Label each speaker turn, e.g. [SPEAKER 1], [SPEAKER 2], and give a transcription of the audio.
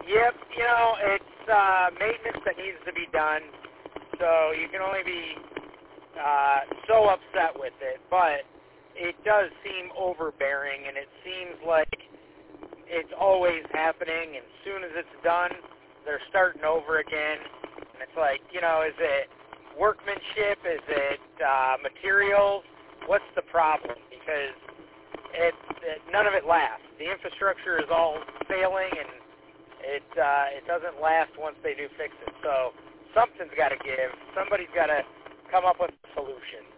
[SPEAKER 1] Yep, it's maintenance that needs to be done, so you can only be so upset with it, but it does seem overbearing, and it seems like it's always happening, and as soon as it's done, they're starting over again, and it's like, is it workmanship? Is it materials? What's the problem? Because none of it lasts. The infrastructure is all failing, and it doesn't last once they do fix it. So something's got to give. Somebody's got to come up with a solution.